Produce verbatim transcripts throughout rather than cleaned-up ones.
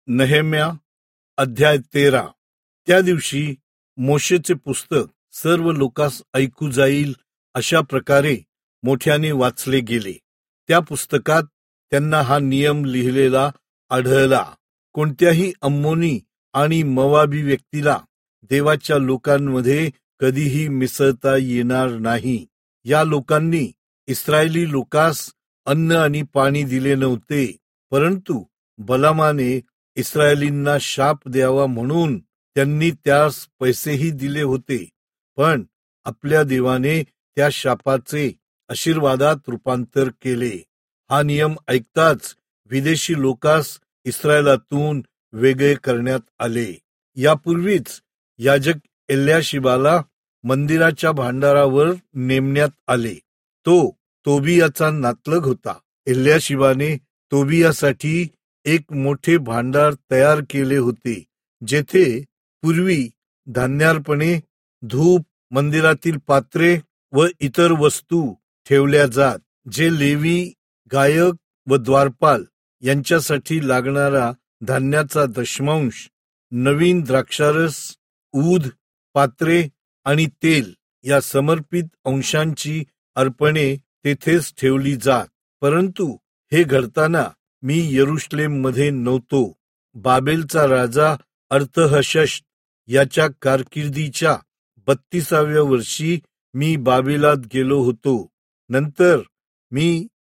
नेहेम्या अध्याय तेरा. त्या दिवशी मोशेचे पुस्तक सर्व लोकांस ऐकू जाईल अशा प्रकारे मोठ्याने वाचले गेले. त्या पुस्तकात त्यांना हा नियम लिहिलेला आढळला, कोणत्याही अम्मोनी आणि मोवाबी व्यक्तीला देवाच्या लोकांमध्ये कधीही मिसळता येणार नाही. या लोकांनी इस्रायली लोकांस अन्न आणि पाणी दिले नव्हते, परंतु बलामाने इस्रायलींना शाप द्यावा म्हणून त्यांनी त्यास पैसेही दिले होते. पण आपल्या देवाने त्या शापाचे आशीर्वादात रूपांतर केले. हा नियम ऐकताच विदेशी लोकांस इस्रायलातून वेगळे करण्यात आले. यापूर्वीच याजक एल्याशिबाला मंदिराच्या भांडारावर नेमण्यात आले. तो तोबियाचा नातलग होता. एल्याशिबाने तोबियासाठी एक मोठे भांडार तयार केले होते, जेथे पूर्वी धान्यार्पणे, धूप, मंदिरातील पात्रे व इतर वस्तू ठेवल्या जात. जे लेवी, गायक व द्वारपाल यांच्यासाठी लागणारा धान्याचा दशमांश, नवीन द्राक्षारस, ऊद, पात्रे आणि तेल या समर्पित अंशांची अर्पणे तेथेच ठेवली जात. परंतु हे घडताना मी यरुशलेम मध्ये नव्हतो. बाबेलचा राजा अर्थहशष्ट याच्या कारकिर्दीच्या बत्तीसाव्या वर्षी मी बाबेलात गेलो होतो. नंतर मी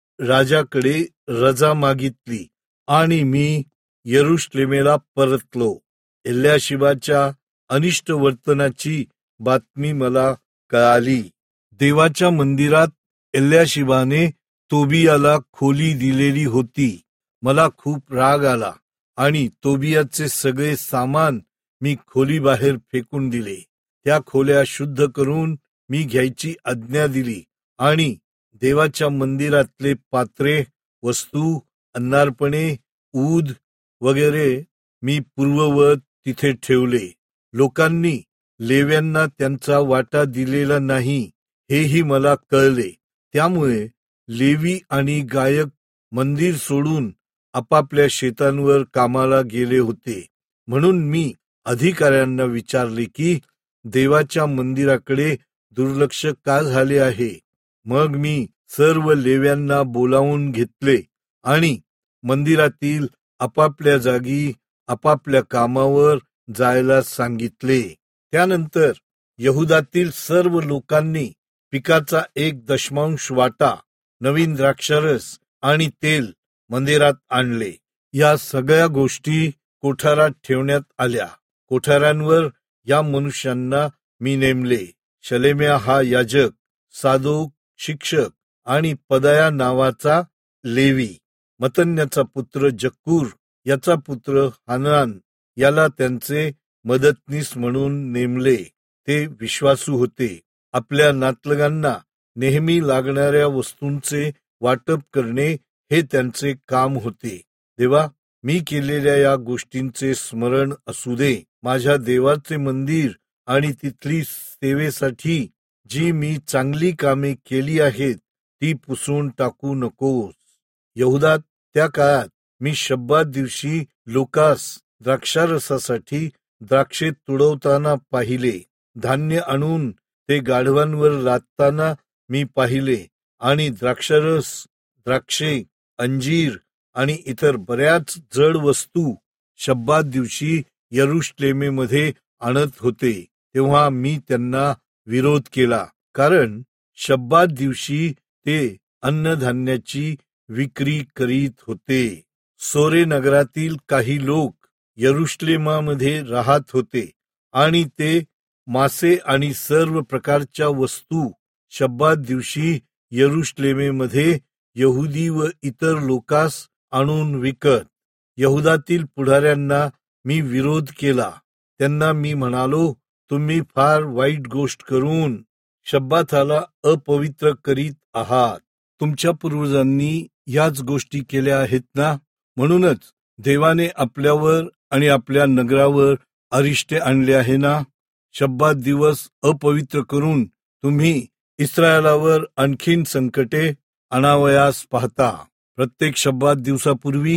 राजाकडे रजा मागितली आणि मी यरुशलेमेला परतलो. एल्याशिबाच्या अनिष्ट वर्तनाची बातमी मला कळाली. देवाच्या मंदिरात एल्याशिबाने तोबियाला खोली दिलेली होती. मला खूप राग आला आणि तोबियाचे सगळे सामान मी खोलीबाहेर फेकून दिले. त्या खोल्या शुद्ध करून मी घ्यायची आज्ञा दिली आणि देवाच्या मंदिरातले पात्रे, वस्तू, अन्नार्पणे, ऊद वगैरे मी पूर्ववत तिथे ठेवले. लोकांनी लेव्यांना त्यांचा वाटा दिलेला नाही हेही मला कळले. त्यामुळे लेवी आणि गायक मंदिर सोडून आपापल्या शेतांवर कामाला गेले होते. म्हणून मी अधिकाऱ्यांना विचारले की देवाच्या मंदिराकडे दुर्लक्ष का झाले आहे. मग मी सर्व लेव्यांना बोलावून घेतले आणि मंदिरातील आपापल्या जागी आपापल्या कामावर जायला सांगितले. त्यानंतर यहुदातील सर्व लोकांनी पिकाचा एक दशमांश वाटा, नवीन द्राक्षारस आणि तेल मंदिरात आणले. या सगळ्या गोष्टी कोठारात ठेवण्यात आल्या. कोठारांवर या मनुष्यांना मी नेमले. शलेम्या हा याजक, सादोक शिक्षक आणि पदाया नावाचा लेवी, मतन्याचा पुत्र जक्कूर याचा पुत्र हानान याला त्यांचे मदतनीस म्हणून नेमले. ते विश्वासू होते. आपल्या नातलगांना नेहमी लागणाऱ्या वस्तूंचे वाटप करणे हे त्यांचे काम होते. देवा, मी केलेल्या या गोष्टींचे स्मरण असू दे. माझ्या देवाचे मंदिर आणि तिथली सेवेसाठी जी मी चांगली कामे केली आहेत ती पुसून टाकू नकोस. यहुदात त्या काळात मी शब्बात दिवशी लोकास द्राक्षारसासाठी द्राक्षे तुडवताना पाहिले. धान्य आणून ते गाढवांवर लादताना मी पाहिले आणि द्राक्षारस, द्राक्षे, अंजीर आणि इतर बऱ्याच जड वस्तू शब्बात दिवशी यरुशलेमेमध्ये आणत होते. तेव्हा मी त्यांना विरोध केला, कारण शब्बात दिवशी ते अन्नधान्याची विक्री करीत होते. सोरे नगरातील काही लोक यरुशलेमामध्ये राहत होते आणि ते मासे आणि सर्व प्रकारच्या वस्तू शब्बात दिवशी यरुशलेमेमध्ये यहुदी व इतर लोकास आणून विकत. यहुदातील पुढाऱ्यांना मी विरोध केला. त्यांना मी म्हणालो, तुम्ही फार वाईट गोष्ट करून शब्बाताला अपवित्र करीत आहात. तुमच्या पूर्वजांनी याच गोष्टी केल्या आहेत ना. म्हणूनच देवाने आपल्यावर आणि आपल्या नगरावर अरिष्टे आणले आहे ना. शब्बात दिवस अपवित्र करून तुम्ही इस्रायलावर आणखीन संकटे आणावयास पाहता. प्रत्येक शब्बात दिवसापूर्वी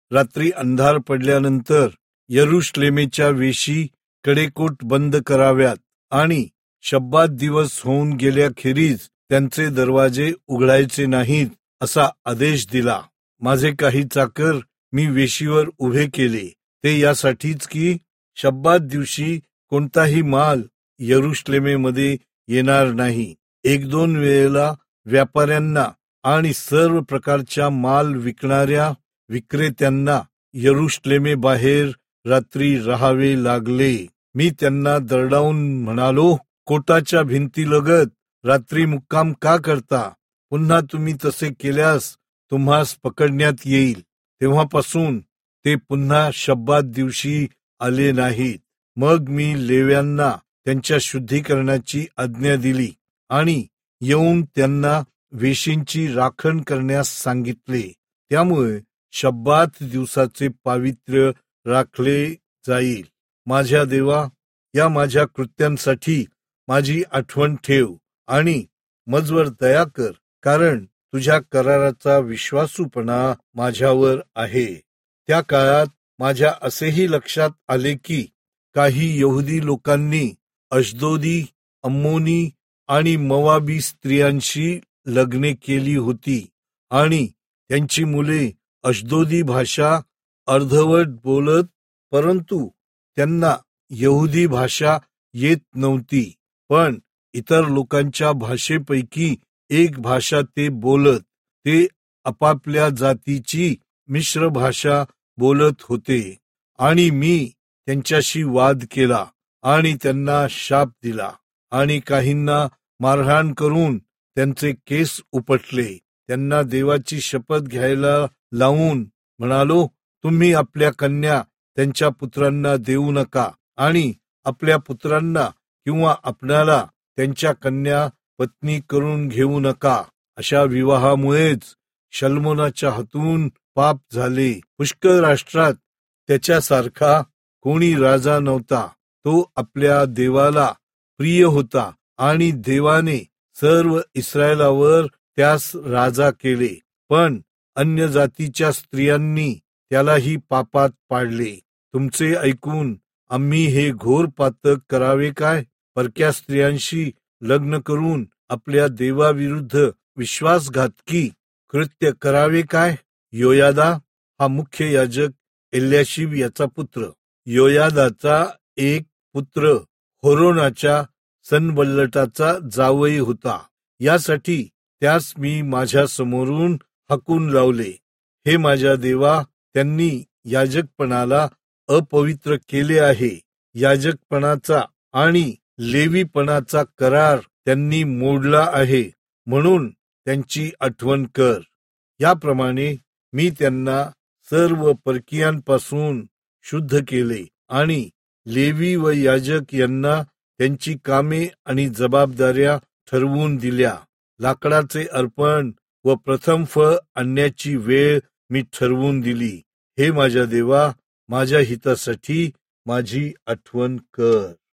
रात्री अंधार पडल्यानंतर यरुशलेमेच्या वेशी कडेकोट बंद कराव्यात आणि शब्बात दिवस होऊन गेल्याखेरीज त्यांचे दरवाजे उघडायचे नाहीत असा आदेश दिला. माझे काही चाकर मी वेशीवर उभे केले, ते यासाठीच की शब्बात दिवशी कोणताही माल यरुशलेमेमध्ये येणार नाही. एक दोन वेळेला व्यापाऱ्यांना आणि सर्व प्रकारच्या माल विकणाऱ्या विक्रेत्यांना यरुशलेमे बाहेर रात्री राहावे लागले. मी त्यांना दरडावून म्हणालो, कोटाच्या भिंतीलगत रात्री मुक्काम का करता? पुन्हा तुम्ही तसे केल्यास तुम्हास पकडण्यात येईल. तेव्हापासून ते पुन्हा शब्बात दिवशी आले नाहीत. मग मी लेव्यांना त्यांच्या शुद्धीकरणाची आज्ञा दिली आणि येऊन त्यांना वेशींची राखण करण्यास सांगितले. त्यामुळे शब्बात दिवसाचे पावित्र्य राखले जाईल. माझ्या देवा, या माझ्या कृत्यांसाठी माझी आठवण ठेव आणि मजवर दया कर, कारण तुझ्या कराराचा विश्वासूपणा माझ्यावर आहे. त्या काळात माझ्या असेही लक्षात आले की काही यहुदी लोकांनी अशदोदी, अम्मोनी आणि मोवाबी स्त्रियांशी लग्ने केली होती आणि त्यांची मुले अशदोदी भाषा अर्धवट बोलत, परंतु त्यांना यहुदी भाषा येत नव्हती. पण इतर लोकांच्या भाषेपैकी एक भाषा ते बोलत. ते आपापल्या जातीची मिश्र भाषा बोलत होते आणि मी त्यांच्याशी वाद केला आणि त्यांना शाप दिला आणि काहींना मारहाण करून त्यांचे केस उपटले. त्यांना देवाची शपथ घ्यायला लावून म्हणालो, तुम्ही आपल्या कन्या त्यांच्या पुत्रांना देऊ नका आणि आपल्या पुत्रांना किंवा आपणाला त्यांच्या कन्या पत्नी करून घेऊ नका. अशा विवाहामुळेच शल्मोनाच्या हातून पाप झाले. पुष्कळ राष्ट्रात त्याच्यासारखा कोणी राजा नव्हता. तो आपल्या देवाला प्रिय होता आणि देवाने सर्व इस्रायलावर त्यास राजा केले. पण अन्य जातीच्या स्त्रियांनी त्यालाही पापात पाडले. तुमचे ऐकून आम्ही हे घोर पातक करावे काय? परक्या स्त्रियांशी लग्न करून आपल्या देवाविरुद्ध विश्वासघातकी कृत्य करावे काय? योयादा हा मुख्य याजक एल्याशिब याचा पुत्र. योयादाचा एक पुत्र होरोनाच्या सनबल्लटाचा जावई होता. यासाठी त्यास मी माझ्या समोरून हाकून लावले. हे माझ्या देवा, त्यांनी याजकपणाला अपवित्र केले आहे. याजकपणाचा आणि लेवीपणाचा करार त्यांनी मोडला आहे, म्हणून त्यांची आठवण कर. याप्रमाणे मी त्यांना सर्व परकीयांपासून शुद्ध केले आणि लेवी व याजक यांना त्यांची कामे आणि जबाबदाऱ्या ठरवून दिल्या. लाकडाचे अर्पण व प्रथम फळ आणण्याची वेळ मी ठरवून दिली. हे माझ्या देवा, माझ्या हितासाठी माझी आठवण कर.